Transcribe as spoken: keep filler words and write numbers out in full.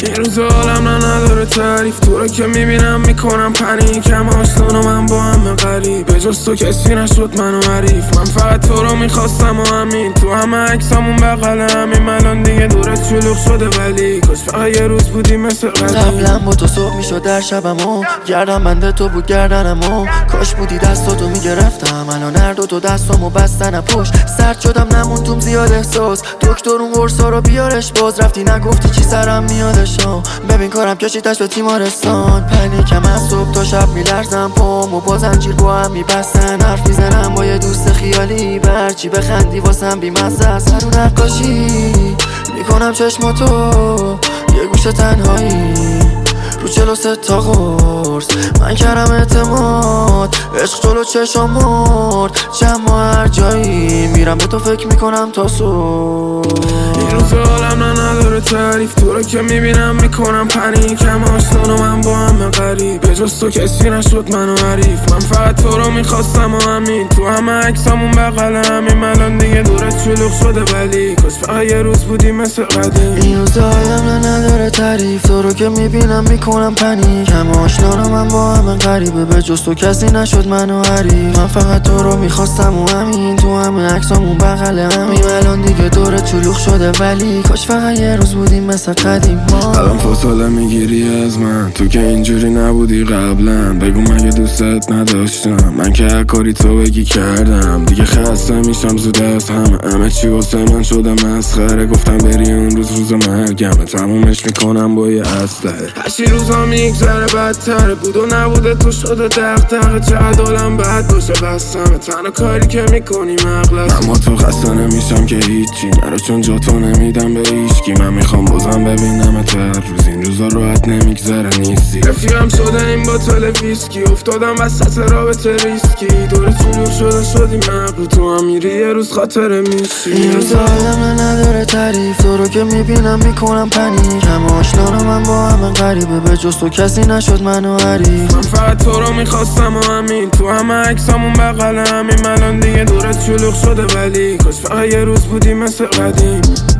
این روزا حالم نداره تعریف، تو رو که میبینم میکنم پنیک. هم آشنا و من با همه غریب، به جز تو کسی نشد منو حریف. من فقط تو رو میخواستم و همین، تو همه عکسامون بغل همین. الان دیگه دورت شلوغ شده ولی کاش فقط یه روز بودی مثل قدیم. قبلا با تو صبح میشد در شبمو، گردم بنده تو بود گردنمو. کاش بودی دستاتو میگرفتم، الان هر دو تو دستامو بستن پشت. سرد شدم نمون توم زیاد احساس، دکتر اون قرصا رو بیارش. باز رفتی نگفتی چی سرم میادشا، ببین کارم کشیدش به تیمارستان. پنیکم از صبح تا شب میلرزم، پامو با زنجیر با هم میبستن. حرف میزنم با یه دوست خیالی، برچی بخندی واسم بیمزه است. هر اون نقاشی میکنم چشماتو، یه گوشه تنهایی رو چلو سه تا قرص. من کردم اعتماد، عشق جلو چشم مرد. چند ماه هر جایی میرم به تو فکر میکنم تا صبح. این روزا حالم نداره تعریف، تو رو که میبینم میکنم پنیک. هم آشنا و من با همه غریب، به جز تو کسی نشد منو حریف. من فقط تو رو میخواستم و همین، تو همه عکسامون بغل همین. الان دیگه دورت شلوغ شده ولی کاش فقط یه روز بودی مثل قدیم. این روزا حالم نداره تعریف، تو رو که میبینم میکنم پنیک. هم آشنا و من با همه غریبه، به جز تو کسی نشد منو حریف. من فقط تو رو میخواستم و همین، تو همه عکسامون بغل همین. الان دیگه دورت شلوغ شده ولی کاش فقط یه روز بودیم مثل قدیم. الان فاصله میگیری از من، تو که اینجوری نبودی قبلا. بگو مگه دوستت نداشتم، من که هر کاری تو بگی کردم. دیگه خسته میشم زود از همه، همه چی واسه من شده مسخره. گفتم بری اون روز روز مرگمه، تمومش میکنم با یه اسلحه. هرچی روزا میگذره بدتره، بود و نبوده تو شده دغدغه. چقدر حالم بد باشه بستمه، تنها کاری که میکنی مغلطه. اما تو خسته نمیشم که هیچی نرو، چون جا تو نمیدم به هیچکی. من میخوام بازم ببینم هر روز، این روزا راحت نمیگذره نیستی. رفیقم شده این باتل ویسکی، افتادم وسط رابطه ریسکی. دور شلوغ شده شدی مغلوب، تو هم میری یه روز خاطره میشی. این روزا حالم نداره تعریف، تو رو که میبینم میکنم پنیک. هم آشنا و من با همه غریبه، به جز تو کسی نشد منو حریف. من فقط تو رو میخواستم و همین، تو همه عکسامون بغل همین. الان دیگه دورت شلوغ شده ولی کاش فقط یه روز بودی مثل قدیم.